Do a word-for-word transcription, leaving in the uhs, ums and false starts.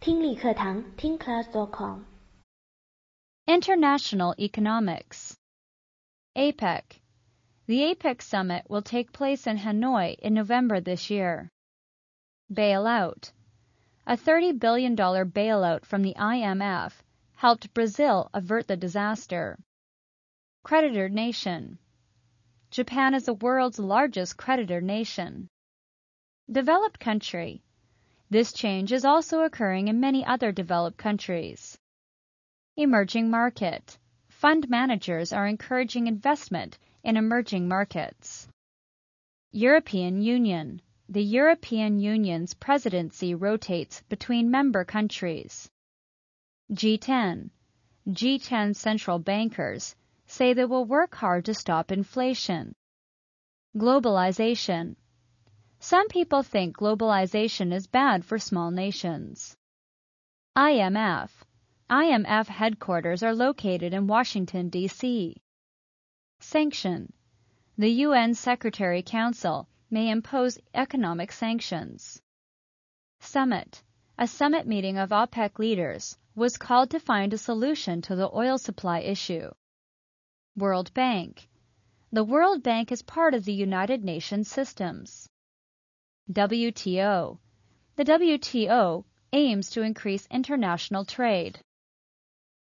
听力课堂听 class dot com。 International Economics. APEC. The APEC summit will take place in Hanoi in November this year. Bailout. A thirty billion dollars bailout from the I M F helped Brazil avert the disaster. Creditor nation. Japan is the world's largest creditor nation. Developed country. This change is also occurring in many other developed countries. Emerging market. Fund managers are encouraging investment in emerging markets. European Union. The European Union's presidency rotates between member countries. G ten. G ten central bankers say they will work hard to stop inflation. Globalization. Some people think globalization is bad for small nations. I M F. I M F headquarters are located in Washington, D C Sanction. The U N Secretary Council may impose economic sanctions. Summit. A summit meeting of OPEC leaders was called to find a solution to the oil supply issue. World Bank. The World Bank is part of the United Nations systems. W T O. The W T O aims to increase international trade.